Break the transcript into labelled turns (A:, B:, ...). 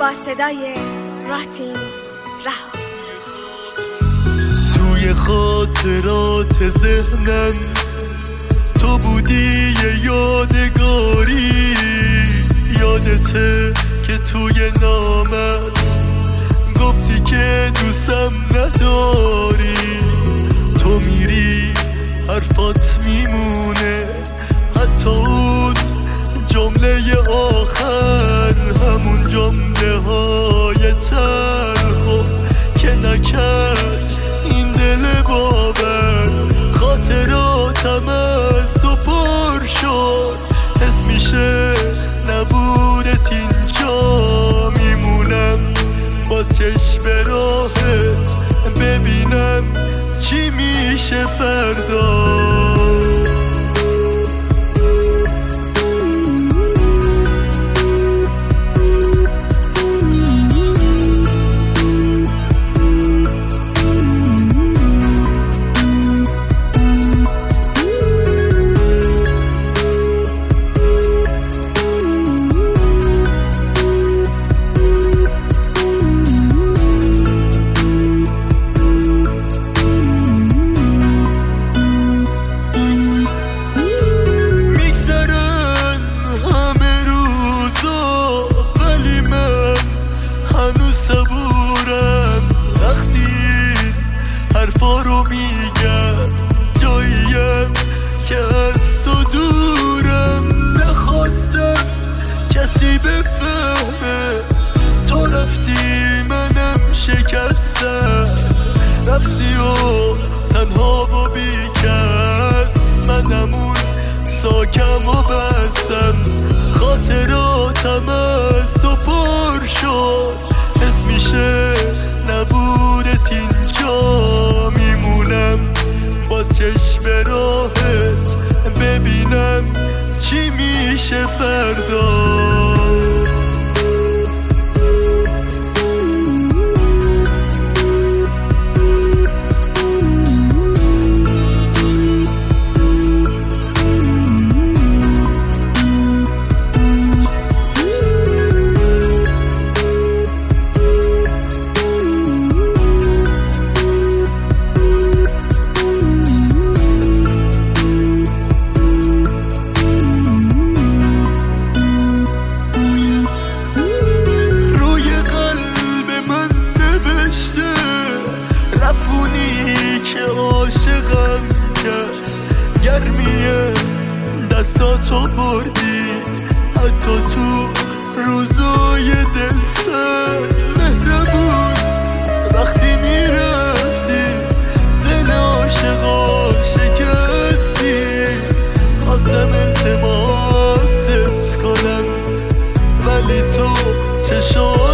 A: با صدای راتین رها.
B: توی خاطرات ذهنم تو بودی یه یادگاری، یادته که توی نامت گفتی که دوستم نداری. تو میری حرفات میمونه، حتی اون جمله آخر، همون جمله های تلخ که نکرد این دل باور. خاطراتم از تو پر شد، حس میشه نبودت اینجا. میمونم باز چشم راهت ببینم چی میشه فردا. حرفا رو میگم جاییم که از تو دورم. نخواستم کسی بفهمه، تو رفتی منم شکستم. رفتی و تنها و بیکس، منم اون ساکم و بستم. خاطراتم از تو پر شد، حس میشه نبودت اینجا. میمونم باز چشم راهت ببینم چی میشه فردا. رفونی که عاشقم کرد، گرمیه دستاتو بردی، حتی تو روزای دل سرد. مهربون وقتی میرفتی دل عاشقا شکستی. خواستم التماست کنم ولی تو چشات